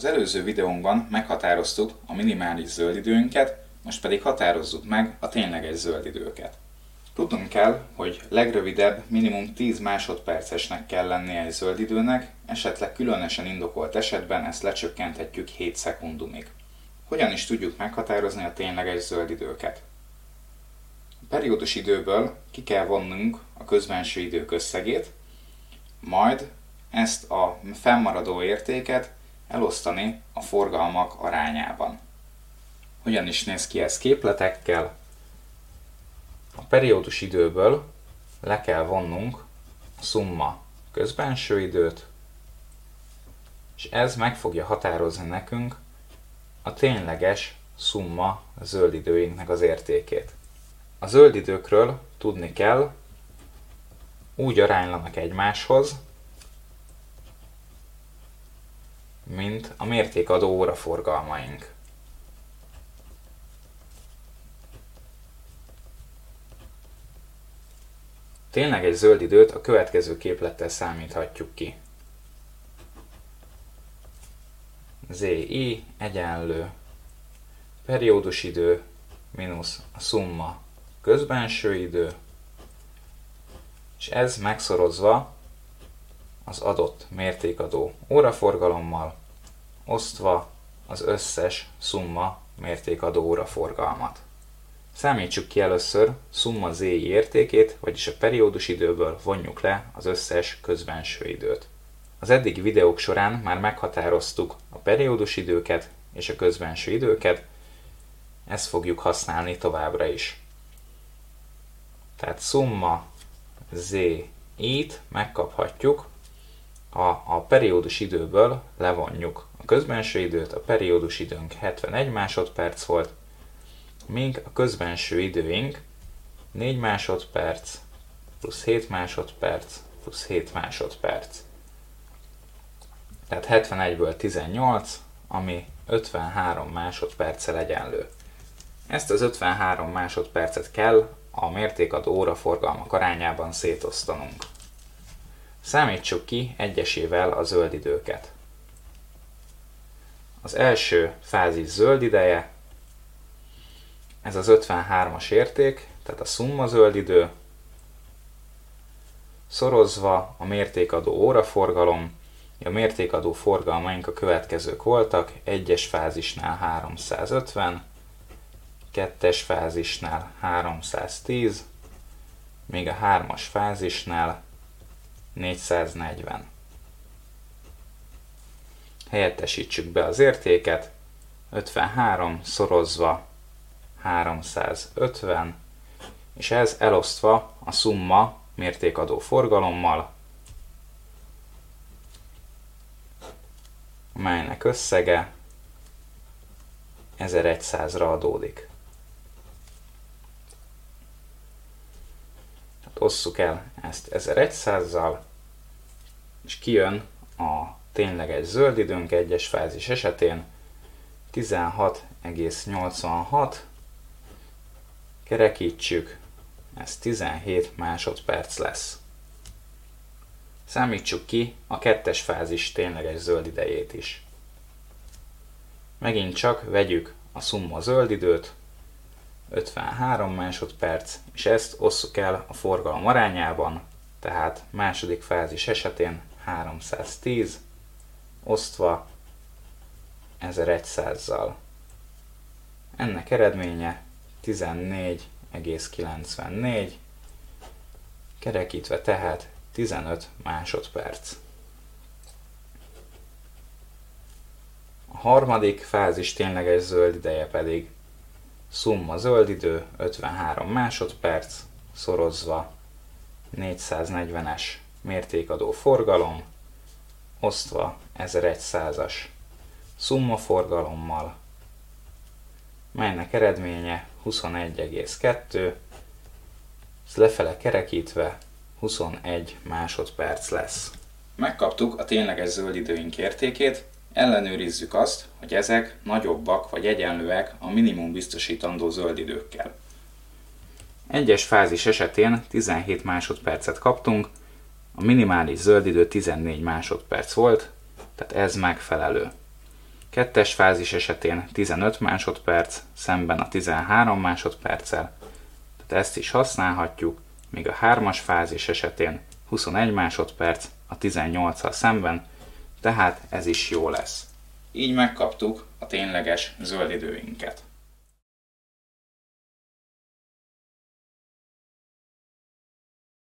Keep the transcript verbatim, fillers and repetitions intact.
Az előző videónkban meghatároztuk a minimális zöldidőnket, most pedig határozzuk meg a tényleges zöldidőket. Tudnunk kell, hogy legrövidebb minimum tíz másodpercesnek kell lennie egy zöldidőnek, esetleg különösen indokolt esetben ezt lecsökkenthetjük hét szekundumig. Hogyan is tudjuk meghatározni a tényleges zöldidőket? A periódus időből ki kell vonnunk a közbenső idők összegét, majd ezt a fennmaradó értéket elosztani a forgalmak arányában. Hogyan is néz ki ez képletekkel? A periódus időből le kell vonnunk a szumma közbenső időt, és ez meg fogja határozni nekünk a tényleges szumma zöld időinknek az értékét. A zöld időkről tudni kell, úgy aránylanak egymáshoz, mint a mértékadó óraforgalmaink. Tényleges zöld időt a következő képlettel számíthatjuk ki. Zi egyenlő periódus idő mínusz a szumma közbenső idő, és ez megszorozva az adott mértékadó óraforgalommal, osztva az összes szumma mértékadó óraforgalmat. Számítsuk ki először szumma Zi értékét, vagyis a periódus időből vonjuk le az összes közbenső időt. Az eddigi videók során már meghatároztuk a periódus időket és a közbenső időket, ezt fogjuk használni továbbra is. Tehát szumma Zi-t megkaphatjuk, ha a periódus időből levonjuk a közbenső időt, a periódus időnk hetvenegy másodperc volt, míg a közbenső időink négy másodperc plusz hét másodperc plusz hét másodperc. Tehát hetvenegyből tizennyolc, ami ötvenhárom másodperccel egyenlő. Ezt az ötvenhárom másodpercet kell a mértékadó óraforgalmak arányában szétosztanunk. Számítsuk ki egyesével a zöld időket. Az első fázis zöld ideje, ez az ötvenhármas érték, tehát a szumma zöld idő, szorozva a mértékadó óraforgalom. A mértékadó forgalmaink a következők voltak: egyes fázisnál háromszázötven, kettes fázisnál háromszáztíz, még a hármas fázisnál négyszáznegyven. Helyettesítsük be az értéket, ötvenhárom szorozva háromszázötven, és ez elosztva a szumma mértékadó forgalommal, melynek összege ezerszázra adódik. Tehát osszuk el ezt ezerszázzal, és kijön a tényleges zöld időnk egyes fázis esetén tizenhat egész nyolcvanhat, kerekítsük, ez tizenhét másodperc lesz. Számítsuk ki a kettes fázis tényleges zöld idejét is. Megint csak vegyük a szumma zöld időt, ötvenhárom másodperc, és ezt osszuk el a forgalom arányában, tehát második fázis esetén háromszáztíz, osztva ezerszázzal. Ennek eredménye tizennégy egész kilencvennégy, kerekítve tehát tizenöt másodperc. A harmadik fázis tényleges zöld ideje pedig szumma zöld idő ötvenhárom másodperc, szorozva négyszáznegyvenes mértékadó forgalom, osztva ezerszázas szumma forgalommal, melynek eredménye huszonegy egész kettő, ez lefele kerekítve huszonegy másodperc lesz. Megkaptuk a tényleges zöld időink értékét, ellenőrizzük azt, hogy ezek nagyobbak vagy egyenlőek a minimum biztosítandó zöld időkkel. Egyes fázis esetén tizenhét másodpercet kaptunk, a minimális zöld idő tizennégy másodperc volt, tehát ez megfelelő. Kettes fázis esetén tizenöt másodperc, szemben a tizenhárom másodperccel, tehát ezt is használhatjuk, míg a hármas fázis esetén huszonegy másodperc a tizennyolccal szemben, tehát ez is jó lesz. Így megkaptuk a tényleges zöldidőinket.